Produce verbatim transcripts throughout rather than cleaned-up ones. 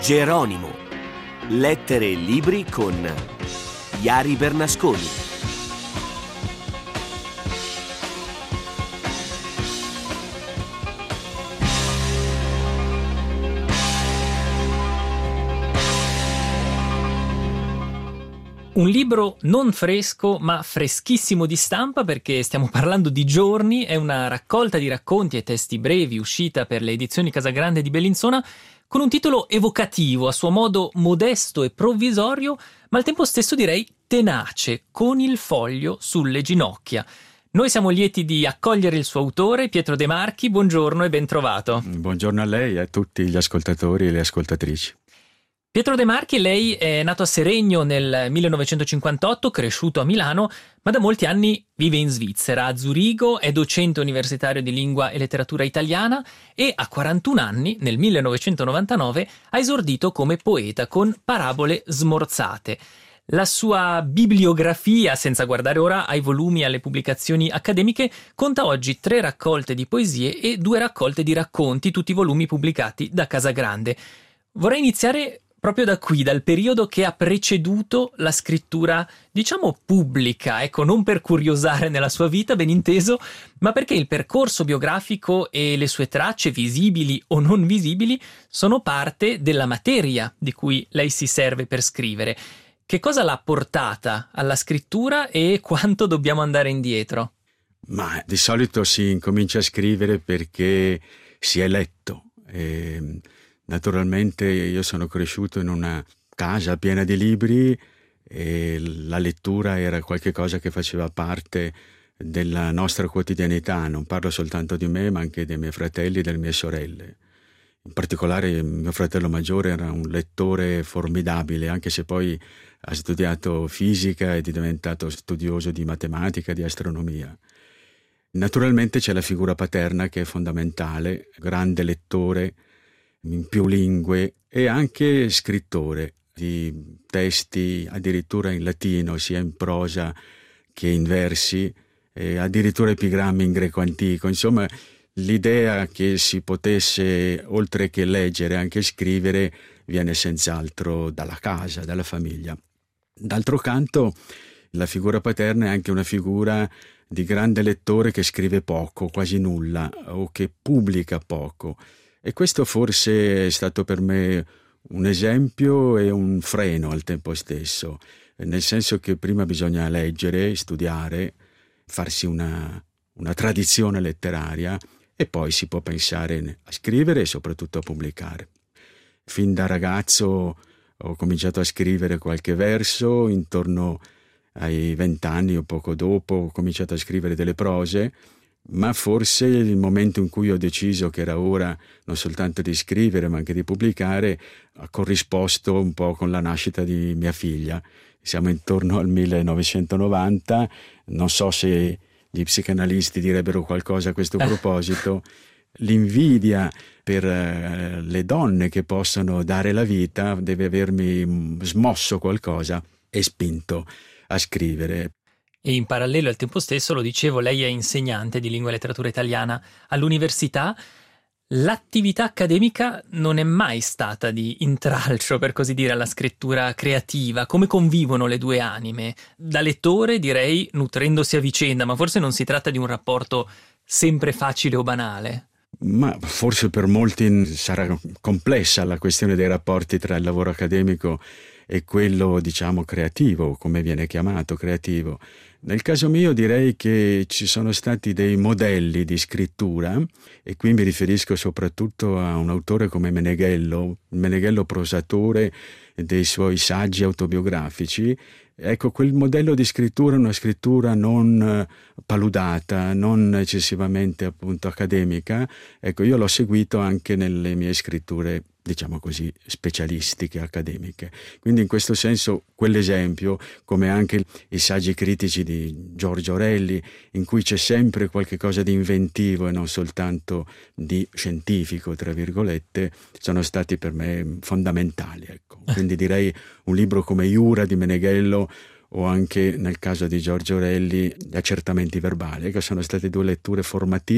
Geronimo. Lettere e libri con Iari Bernasconi. Un libro non fresco ma freschissimo di stampa, perché stiamo parlando di Giorni. È una raccolta di racconti e testi brevi uscita per le edizioni Casagrande di Bellinzona, con un titolo evocativo, a suo modo modesto e provvisorio, ma al tempo stesso direi tenace, con il foglio sulle ginocchia. Noi siamo lieti di accogliere il suo autore, Pietro De Marchi. Buongiorno e ben trovato. Buongiorno a lei e a tutti gli ascoltatori e le ascoltatrici. Pietro De Marchi, lei è nato a Seregno nel millenovecentocinquantotto, cresciuto a Milano, ma da molti anni vive in Svizzera. A Zurigo è docente universitario di lingua e letteratura italiana e a quarantuno anni, nel millenovecentonovantanove, ha esordito come poeta con Parabole smorzate. La sua bibliografia, senza guardare ora ai volumi e alle pubblicazioni accademiche, conta oggi tre raccolte di poesie e due raccolte di racconti, tutti volumi pubblicati da Casagrande. Vorrei iniziare proprio da qui, dal periodo che ha preceduto la scrittura, diciamo, pubblica, ecco, non per curiosare nella sua vita, ben inteso, ma perché il percorso biografico e le sue tracce, visibili o non visibili, sono parte della materia di cui lei si serve per scrivere. Che cosa l'ha portata alla scrittura e quanto dobbiamo andare indietro? Ma di solito si incomincia a scrivere perché si è letto. E naturalmente io sono cresciuto in una casa piena di libri e la lettura era qualcosa che faceva parte della nostra quotidianità. Non parlo soltanto di me, ma anche dei miei fratelli e delle mie sorelle. In particolare mio fratello maggiore era un lettore formidabile, anche se poi ha studiato fisica ed è diventato studioso di matematica e di astronomia. Naturalmente c'è la figura paterna che è fondamentale, grande lettore in più lingue e anche scrittore di testi addirittura in latino, sia in prosa che in versi, e addirittura epigrammi in greco antico. Insomma, l'idea che si potesse, oltre che leggere, anche scrivere, viene senz'altro dalla casa, dalla famiglia. D'altro canto, la figura paterna è anche una figura di grande lettore che scrive poco, quasi nulla, o che pubblica poco. E questo forse è stato per me un esempio e un freno al tempo stesso, nel senso che prima bisogna leggere, studiare, farsi una, una tradizione letteraria e poi si può pensare a scrivere e soprattutto a pubblicare. Fin da ragazzo ho cominciato a scrivere qualche verso, intorno ai vent'anni o poco dopo ho cominciato a scrivere delle prose, ma forse il momento in cui ho deciso che era ora non soltanto di scrivere ma anche di pubblicare ha corrisposto un po' con la nascita di mia figlia. Siamo intorno al millenovecentonovanta, non so se gli psicanalisti direbbero qualcosa a questo proposito. L'invidia per uh, le donne che possono dare la vita deve avermi smosso qualcosa e spinto a scrivere. E in parallelo al tempo stesso, lo dicevo, lei è insegnante di lingua e letteratura italiana all'università. L'attività accademica non è mai stata di intralcio, per così dire, alla scrittura creativa. Come convivono le due anime? Da lettore, direi, nutrendosi a vicenda, ma forse non si tratta di un rapporto sempre facile o banale. Ma forse per molti sarà complessa la questione dei rapporti tra il lavoro accademico e quello, diciamo, creativo, come viene chiamato, creativo. Nel caso mio direi che ci sono stati dei modelli di scrittura, e qui mi riferisco soprattutto a un autore come Meneghello, Meneghello prosatore dei suoi saggi autobiografici. Ecco, quel modello di scrittura è una scrittura non paludata, non eccessivamente appunto accademica. Ecco, io l'ho seguito anche nelle mie scritture, diciamo così, specialistiche, accademiche. Quindi in questo senso quell'esempio, come anche i saggi critici di Giorgio Orelli, in cui c'è sempre qualche cosa di inventivo e non soltanto di scientifico, tra virgolette, sono stati per me fondamentali. Ecco. Quindi direi un libro come Iura di Meneghello o anche nel caso di Giorgio Orelli gli accertamenti verbali, che sono state due letture formative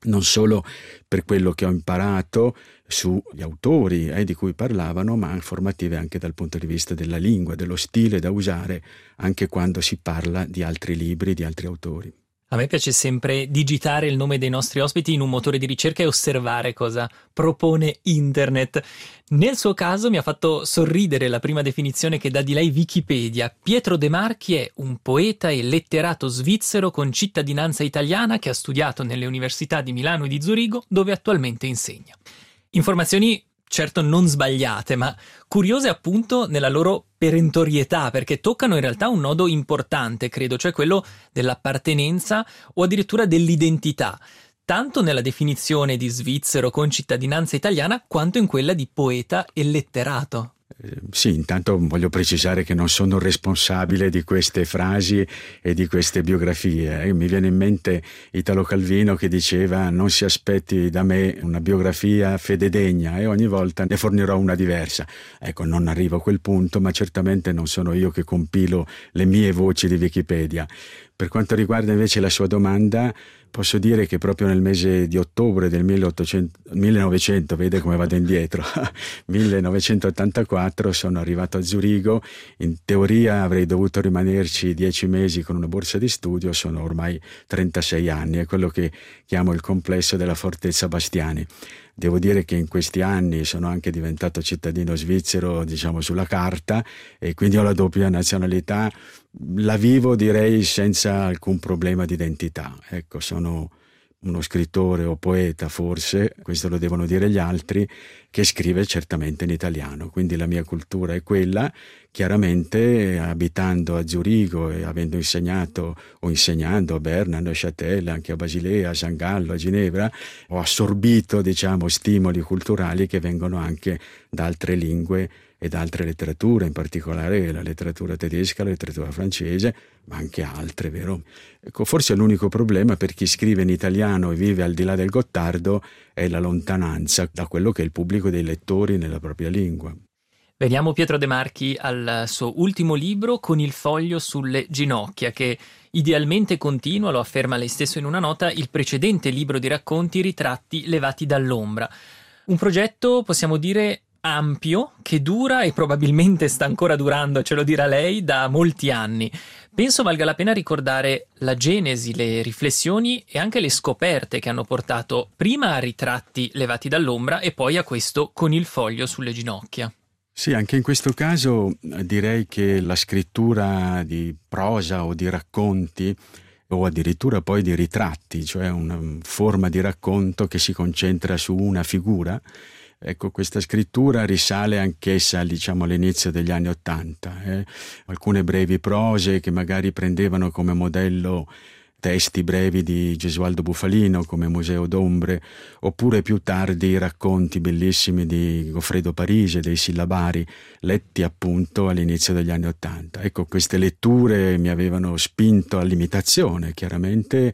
non solo per quello che ho imparato sugli autori eh, di cui parlavano, ma formative anche dal punto di vista della lingua, dello stile da usare anche quando si parla di altri libri, di altri autori. A me piace sempre digitare il nome dei nostri ospiti in un motore di ricerca e osservare cosa propone internet. Nel suo caso mi ha fatto sorridere la prima definizione che dà di lei Wikipedia. Pietro De Marchi è un poeta e letterato svizzero con cittadinanza italiana che ha studiato nelle università di Milano e di Zurigo, dove attualmente insegna. Informazioni certo non sbagliate, ma curiose appunto nella loro perentorietà, perché toccano in realtà un nodo importante, credo, cioè quello dell'appartenenza o addirittura dell'identità, tanto nella definizione di svizzero con cittadinanza italiana quanto in quella di poeta e letterato. Sì, intanto voglio precisare che non sono responsabile di queste frasi e di queste biografie. Mi viene in mente Italo Calvino che diceva: non si aspetti da me una biografia fededegna, e ogni volta ne fornirò una diversa. Ecco, non arrivo a quel punto, ma certamente non sono io che compilo le mie voci di Wikipedia. Per quanto riguarda invece la sua domanda, posso dire che proprio nel mese di ottobre del millenovecento, vede come vado indietro, millenovecentottantaquattro, sono arrivato a Zurigo. In teoria avrei dovuto rimanerci dieci mesi con una borsa di studio, sono ormai trentasei anni, è quello che chiamo il complesso della Fortezza Bastiani. Devo dire che in questi anni sono anche diventato cittadino svizzero, diciamo, sulla carta, e quindi ho la doppia nazionalità. La vivo, direi, senza alcun problema di identità. Ecco, sono uno scrittore o poeta, forse, questo lo devono dire gli altri, che scrive certamente in italiano, quindi la mia cultura è quella. Chiaramente, abitando a Zurigo e avendo insegnato o insegnando a Berna, a Neuchâtel, anche a Basilea, a San Gallo, a Ginevra, ho assorbito, diciamo, stimoli culturali che vengono anche da altre lingue e da altre letterature, in particolare la letteratura tedesca, la letteratura francese, ma anche altre, vero? Ecco, forse l'unico problema per chi scrive in italiano e vive al di là del Gottardo è la lontananza da quello che è il pubblico dei lettori nella propria lingua. Veniamo, Pietro De Marchi, al suo ultimo libro, Con il foglio sulle ginocchia, che idealmente continua, lo afferma lei stesso in una nota, il precedente libro di racconti Ritratti levati dall'ombra. Un progetto, possiamo dire, ampio, che dura e probabilmente sta ancora durando, ce lo dirà lei, da molti anni. Penso valga la pena ricordare la genesi, le riflessioni e anche le scoperte che hanno portato prima a Ritratti levati dall'ombra e poi a questo Con il foglio sulle ginocchia. Sì, anche in questo caso direi che la scrittura di prosa o di racconti, o addirittura poi di ritratti, cioè una forma di racconto che si concentra su una figura, ecco, questa scrittura risale anch'essa, diciamo, all'inizio degli anni Ottanta. Eh? Alcune brevi prose che magari prendevano come modello testi brevi di Gesualdo Bufalino come Museo d'ombre, oppure più tardi racconti bellissimi di Goffredo Parise, dei sillabari, letti appunto all'inizio degli anni Ottanta. Ecco, queste letture mi avevano spinto all'imitazione, chiaramente,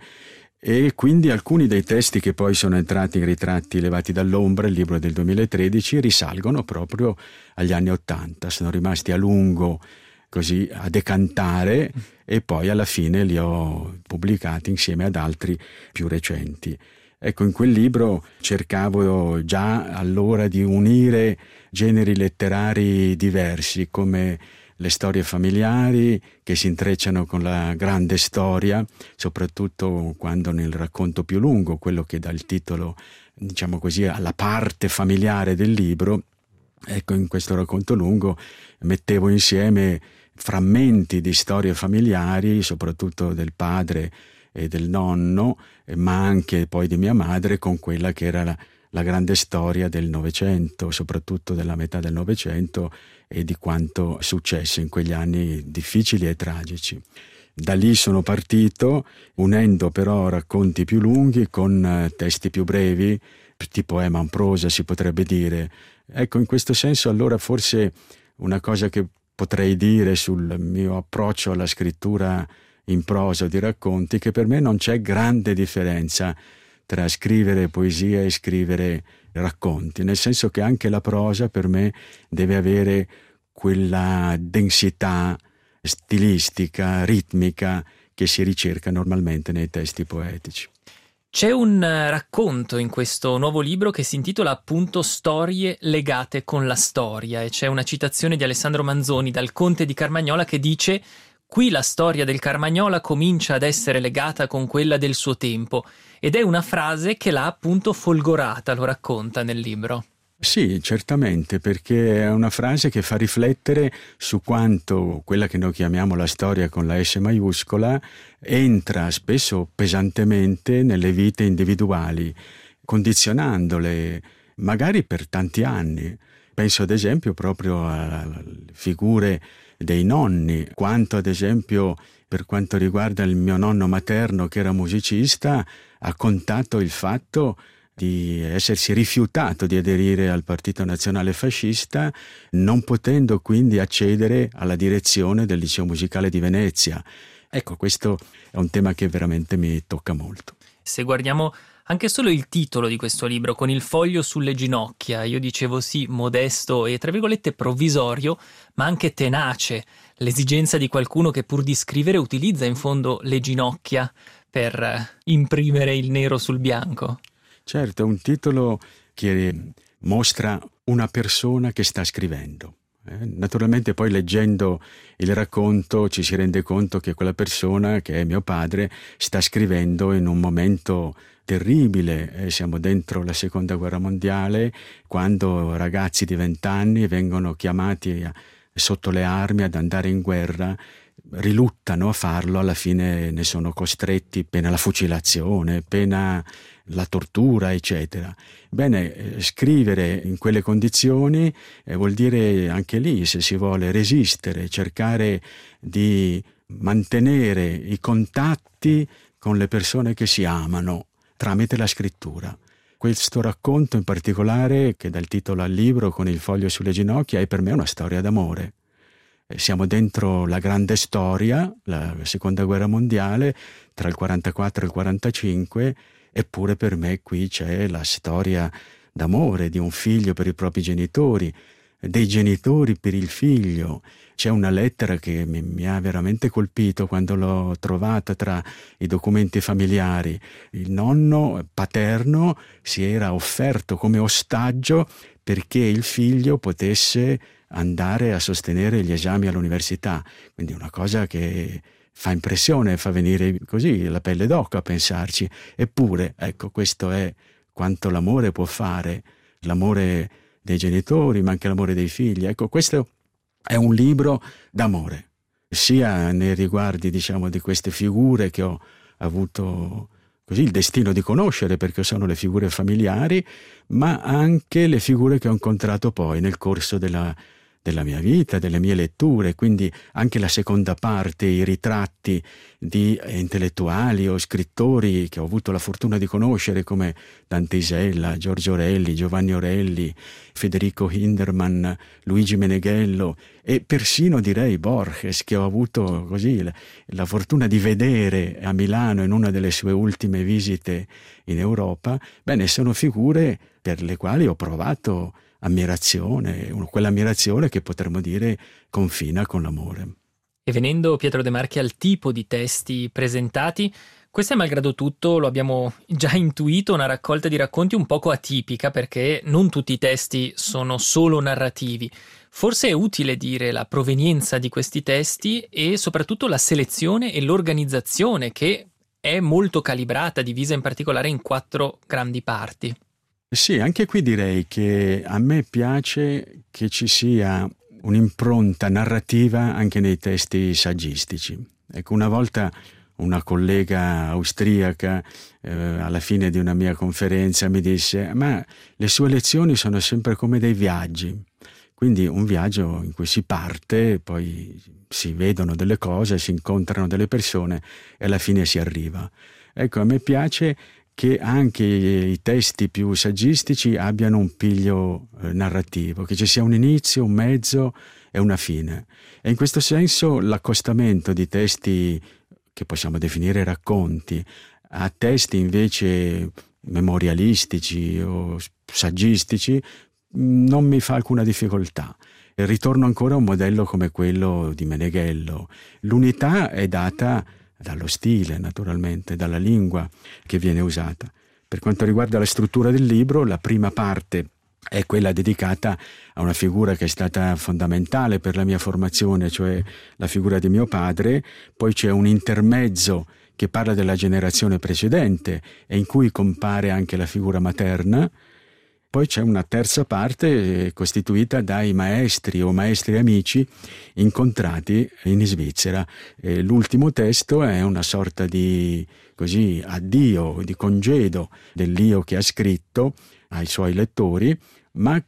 e quindi alcuni dei testi che poi sono entrati in Ritratti levati dall'ombra, il libro del duemilatredici, risalgono proprio agli anni Ottanta, sono rimasti a lungo così a decantare e poi alla fine li ho pubblicati insieme ad altri più recenti. Ecco, in quel libro cercavo già allora di unire generi letterari diversi, come le storie familiari che si intrecciano con la grande storia, soprattutto quando nel racconto più lungo, quello che dà il titolo, diciamo così, alla parte familiare del libro, ecco, in questo racconto lungo mettevo insieme frammenti di storie familiari, soprattutto del padre e del nonno, ma anche poi di mia madre, con quella che era la, la grande storia del Novecento, soprattutto della metà del Novecento, e di quanto successo in quegli anni difficili e tragici. Da lì sono partito, unendo però racconti più lunghi con testi più brevi, tipo poema in prosa si potrebbe dire. Ecco, in questo senso allora forse una cosa che potrei dire sul mio approccio alla scrittura in prosa di racconti, che per me non c'è grande differenza tra scrivere poesia e scrivere racconti, nel senso che anche la prosa per me deve avere quella densità stilistica, ritmica che si ricerca normalmente nei testi poetici. C'è un racconto in questo nuovo libro che si intitola appunto Storie legate con la storia, e c'è una citazione di Alessandro Manzoni dal Conte di Carmagnola che dice: «Qui la storia del Carmagnola comincia ad essere legata con quella del suo tempo», ed è una frase che l'ha appunto folgorata, lo racconta nel libro. Sì, certamente, perché è una frase che fa riflettere su quanto quella che noi chiamiamo la storia con la S maiuscola entra spesso pesantemente nelle vite individuali, condizionandole magari per tanti anni. Penso ad esempio proprio alle figure dei nonni, quanto ad esempio per quanto riguarda il mio nonno materno che era musicista, ha contato il fatto di essersi rifiutato di aderire al Partito Nazionale Fascista, non potendo quindi accedere alla direzione del Liceo Musicale di Venezia. Ecco, questo è un tema che veramente mi tocca molto. Se guardiamo anche solo il titolo di questo libro, Con il foglio sulle ginocchia, io dicevo sì, modesto e tra virgolette provvisorio, ma anche tenace, l'esigenza di qualcuno che pur di scrivere utilizza in fondo le ginocchia per imprimere il nero sul bianco. Certo, è un titolo che mostra una persona che sta scrivendo. Eh, naturalmente poi leggendo il racconto ci si rende conto che quella persona, che è mio padre, sta scrivendo in un momento terribile. Eh, siamo dentro la seconda guerra mondiale, quando ragazzi di vent'anni vengono chiamati a, sotto le armi ad andare in guerra, riluttano a farlo, alla fine ne sono costretti, pena la fucilazione, pena la tortura, eccetera. Bene, eh, scrivere in quelle condizioni eh, vuol dire anche lì, se si vuole, resistere, cercare di mantenere i contatti con le persone che si amano tramite la scrittura. Questo racconto in particolare, che dà il titolo al libro, Con il foglio sulle ginocchia, è per me una storia d'amore. Siamo dentro la grande storia, la seconda guerra mondiale, tra il quarantaquattro e il quarantacinque, eppure per me qui c'è la storia d'amore di un figlio per i propri genitori, dei genitori per il figlio. C'è una lettera che mi, mi ha veramente colpito quando l'ho trovata tra i documenti familiari. Il nonno paterno si era offerto come ostaggio perché il figlio potesse andare a sostenere gli esami all'università. Quindi una cosa che fa impressione, fa venire così la pelle d'oca a pensarci. Eppure, ecco, questo è quanto l'amore può fare, l'amore dei genitori, ma anche l'amore dei figli. Ecco, questo è un libro d'amore, sia nei riguardi, diciamo, di queste figure che ho avuto così il destino di conoscere, perché sono le figure familiari, ma anche le figure che ho incontrato poi nel corso della della mia vita, delle mie letture, quindi anche la seconda parte, i ritratti di intellettuali o scrittori che ho avuto la fortuna di conoscere, come Dante Isella, Giorgio Orelli, Giovanni Orelli, Federico Hindermann, Luigi Meneghello e persino direi Borges, che ho avuto così la, la fortuna di vedere a Milano in una delle sue ultime visite in Europa. Bene, sono figure per le quali ho provato ammirazione, quell'ammirazione che potremmo dire confina con l'amore. E venendo, Pietro De Marchi, al tipo di testi presentati, questa è malgrado tutto, lo abbiamo già intuito, una raccolta di racconti un poco atipica, perché non tutti i testi sono solo narrativi. Forse è utile dire la provenienza di questi testi e soprattutto la selezione e l'organizzazione, che è molto calibrata, divisa in particolare in quattro grandi parti. Sì, anche qui direi che a me piace che ci sia un'impronta narrativa anche nei testi saggistici. Ecco, una volta una collega austriaca eh, alla fine di una mia conferenza mi disse: ma le sue lezioni sono sempre come dei viaggi. Quindi un viaggio in cui si parte, poi si vedono delle cose, si incontrano delle persone e alla fine si arriva. Ecco, a me piace che anche i testi più saggistici abbiano un piglio eh, narrativo, che ci sia un inizio, un mezzo e una fine. E in questo senso l'accostamento di testi che possiamo definire racconti a testi invece memorialistici o saggistici non mi fa alcuna difficoltà. E ritorno ancora a un modello come quello di Meneghello. L'unità è data dallo stile naturalmente, dalla lingua che viene usata. Per quanto riguarda la struttura del libro, la prima parte è quella dedicata a una figura che è stata fondamentale per la mia formazione, cioè la figura di mio padre. Poi c'è un intermezzo che parla della generazione precedente e in cui compare anche la figura materna. Poi c'è una terza parte costituita dai maestri o maestri amici incontrati in Svizzera. E l'ultimo testo è una sorta di così addio, di congedo dell'io che ha scritto ai suoi lettori, ma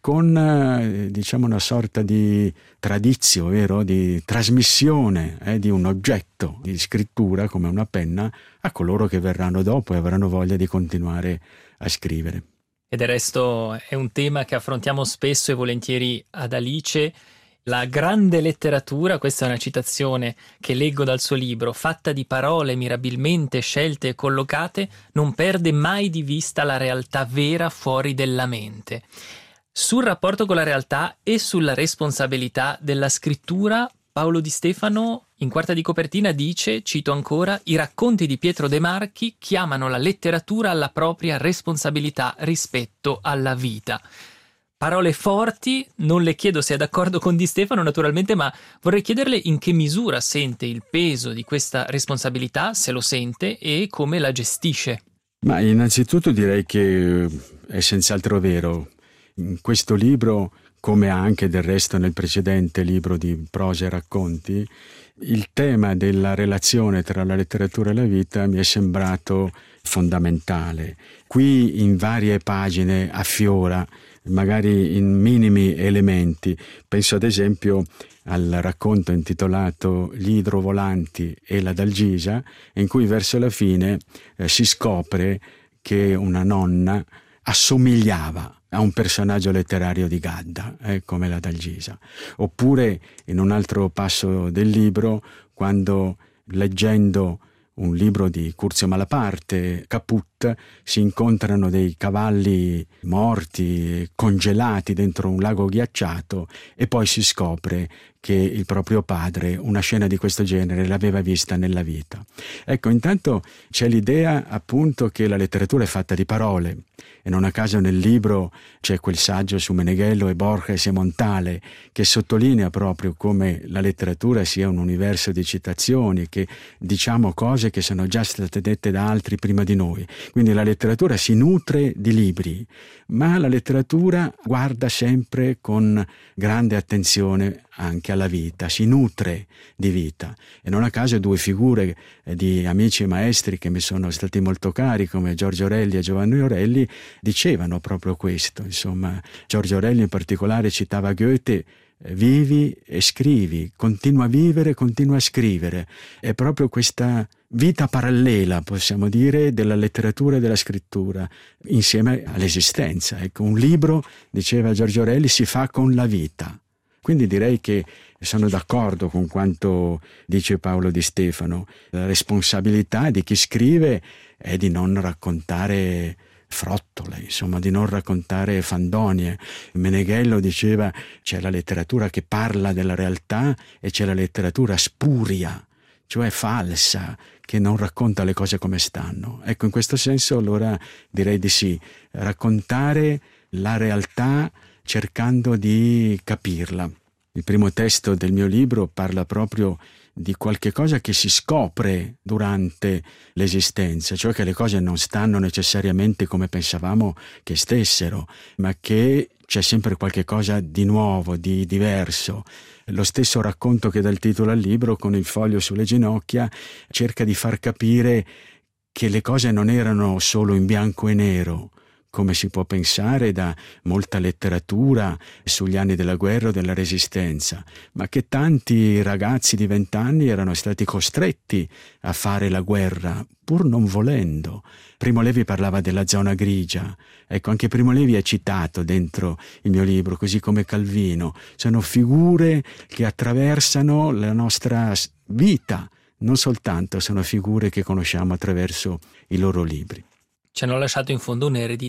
con diciamo una sorta di tradizio, vero? Di trasmissione eh, di un oggetto di scrittura come una penna a coloro che verranno dopo e avranno voglia di continuare a scrivere. E del resto è un tema che affrontiamo spesso e volentieri ad Alice. La grande letteratura, questa è una citazione che leggo dal suo libro, fatta di parole mirabilmente scelte e collocate, non perde mai di vista la realtà vera fuori della mente. Sul rapporto con la realtà e sulla responsabilità della scrittura, Paolo Di Stefano in quarta di copertina dice, cito ancora, i racconti di Pietro De Marchi chiamano la letteratura alla propria responsabilità rispetto alla vita. Parole forti, non le chiedo se è d'accordo con Di Stefano naturalmente, ma vorrei chiederle in che misura sente il peso di questa responsabilità, se lo sente, e come la gestisce. Ma innanzitutto direi che è senz'altro vero. In questo libro, come anche del resto nel precedente libro di prosa e racconti, il tema della relazione tra la letteratura e la vita mi è sembrato fondamentale. Qui in varie pagine affiora, magari in minimi elementi. Penso ad esempio al racconto intitolato Gli idrovolanti e la Dalgisa, in cui verso la fine eh, si scopre che una nonna assomigliava a un personaggio letterario di Gadda, eh, come la Dalgisa. Oppure in un altro passo del libro, quando leggendo un libro di Curzio Malaparte, Caput, si incontrano dei cavalli morti, congelati dentro un lago ghiacciato, e poi si scopre che il proprio padre una scena di questo genere l'aveva vista nella vita. Ecco, intanto c'è l'idea appunto che la letteratura è fatta di parole, e non a caso nel libro c'è quel saggio su Meneghello e Borges e Montale che sottolinea proprio come la letteratura sia un universo di citazioni, che diciamo cose che sono già state dette da altri prima di noi. Quindi la letteratura si nutre di libri, ma la letteratura guarda sempre con grande attenzione anche alla vita, si nutre di vita. E non a caso due figure di amici e maestri che mi sono stati molto cari, come Giorgio Orelli e Giovanni Orelli, dicevano proprio questo. Insomma, Giorgio Orelli in particolare citava Goethe: vivi e scrivi, continua a vivere, continua a scrivere. È proprio questa vita parallela, possiamo dire, della letteratura e della scrittura insieme all'esistenza. Ecco, un libro, diceva Giorgio Orelli, si fa con la vita. Quindi direi che sono d'accordo con quanto dice Paolo Di Stefano. La responsabilità di chi scrive è di non raccontare frottole, insomma, di non raccontare fandonie. Meneghello diceva: c'è la letteratura che parla della realtà e c'è la letteratura spuria, cioè falsa, che non racconta le cose come stanno. Ecco, in questo senso allora direi di sì, raccontare la realtà cercando di capirla. Il primo testo del mio libro parla proprio di qualche cosa che si scopre durante l'esistenza, cioè che le cose non stanno necessariamente come pensavamo che stessero, ma che c'è sempre qualche cosa di nuovo, di diverso. Lo stesso racconto che dà il titolo al libro, con il foglio sulle ginocchia, cerca di far capire che le cose non erano solo in bianco e nero, come si può pensare da molta letteratura sugli anni della guerra o della resistenza, ma che tanti ragazzi di vent'anni erano stati costretti a fare la guerra pur non volendo. Primo Levi parlava della zona grigia. Ecco, anche Primo Levi è citato dentro il mio libro, così come Calvino. Sono figure che attraversano la nostra vita, non soltanto sono figure che conosciamo attraverso i loro libri. Ci hanno lasciato in fondo un'eredità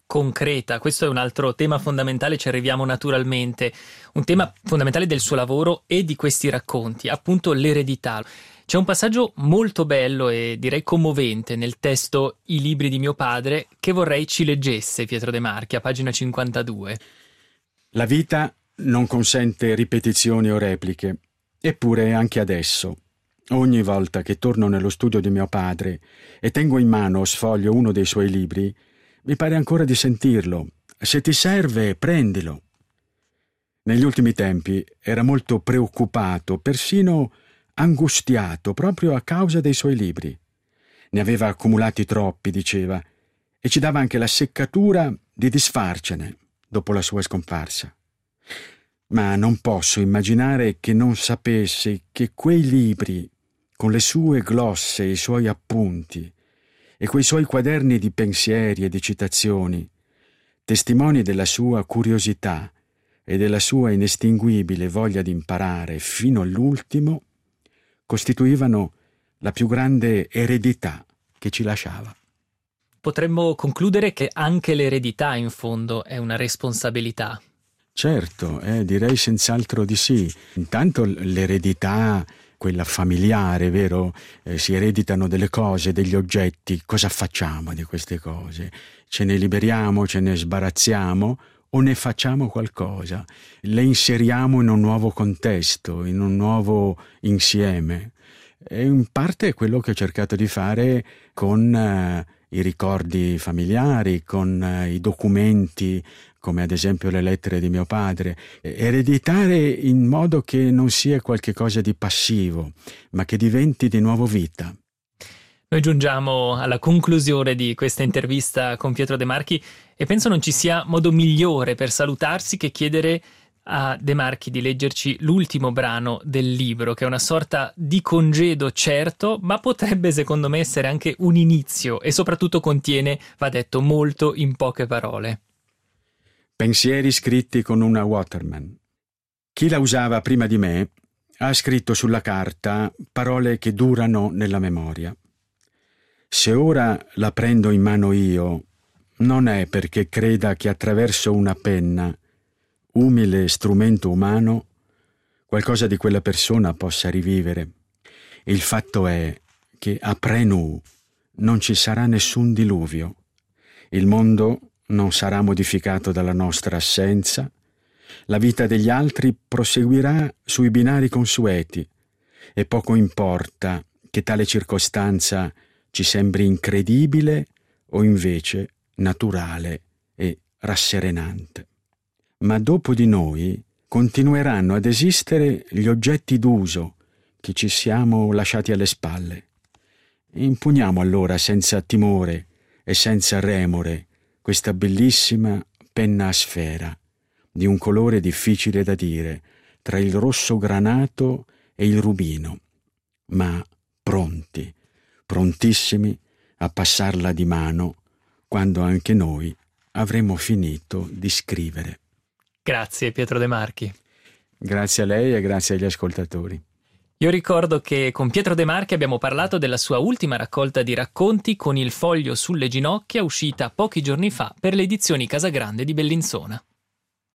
concreta. Questo è un altro tema fondamentale, ci arriviamo naturalmente. Un tema fondamentale del suo lavoro e di questi racconti, appunto l'eredità. C'è un passaggio molto bello e direi commovente nel testo I libri di mio padre che vorrei ci leggesse Pietro De Marchi, a pagina cinquantadue. La vita non consente ripetizioni o repliche, eppure anche adesso, ogni volta che torno nello studio di mio padre e tengo in mano o sfoglio uno dei suoi libri, mi pare ancora di sentirlo. Se ti serve, prendilo. Negli ultimi tempi era molto preoccupato, persino angustiato, proprio a causa dei suoi libri. Ne aveva accumulati troppi, diceva, e ci dava anche la seccatura di disfarcene dopo la sua scomparsa. Ma non posso immaginare che non sapesse che quei libri, con le sue glosse e i suoi appunti, e quei suoi quaderni di pensieri e di citazioni, testimoni della sua curiosità e della sua inestinguibile voglia di imparare fino all'ultimo, costituivano la più grande eredità che ci lasciava. Potremmo concludere che anche l'eredità, in fondo, è una responsabilità. Certo, eh, direi senz'altro di sì. Intanto l'eredità, quella familiare, vero? Eh, si ereditano delle cose, degli oggetti. Cosa facciamo di queste cose? Ce ne liberiamo, ce ne sbarazziamo o ne facciamo qualcosa? Le inseriamo in un nuovo contesto, in un nuovo insieme. E in parte è quello che ho cercato di fare con eh, i ricordi familiari, con eh, i documenti, come ad esempio le lettere di mio padre, ereditare in modo che non sia qualche cosa di passivo, ma che diventi di nuovo vita. Noi giungiamo alla conclusione di questa intervista con Pietro De Marchi e penso non ci sia modo migliore per salutarsi che chiedere a De Marchi di leggerci l'ultimo brano del libro, che è una sorta di congedo certo, ma potrebbe secondo me essere anche un inizio e soprattutto contiene, va detto, molto in poche parole. Pensieri scritti con una Waterman. Chi la usava prima di me ha scritto sulla carta parole che durano nella memoria. Se ora la prendo in mano io, non è perché creda che attraverso una penna, umile strumento umano, qualcosa di quella persona possa rivivere. Il fatto è che a Prenu non ci sarà nessun diluvio. Il mondo non sarà modificato dalla nostra assenza, la vita degli altri proseguirà sui binari consueti e poco importa che tale circostanza ci sembri incredibile o invece naturale e rasserenante. Ma dopo di noi continueranno ad esistere gli oggetti d'uso che ci siamo lasciati alle spalle. Impugniamo allora senza timore e senza remore questa bellissima penna a sfera, di un colore difficile da dire, tra il rosso granato e il rubino, ma pronti, prontissimi a passarla di mano quando anche noi avremo finito di scrivere. Grazie Pietro De Marchi. Grazie a lei e grazie agli ascoltatori. Io ricordo che con Pietro De Marchi abbiamo parlato della sua ultima raccolta di racconti Con il foglio sulle ginocchia, uscita pochi giorni fa per le edizioni Casagrande di Bellinzona.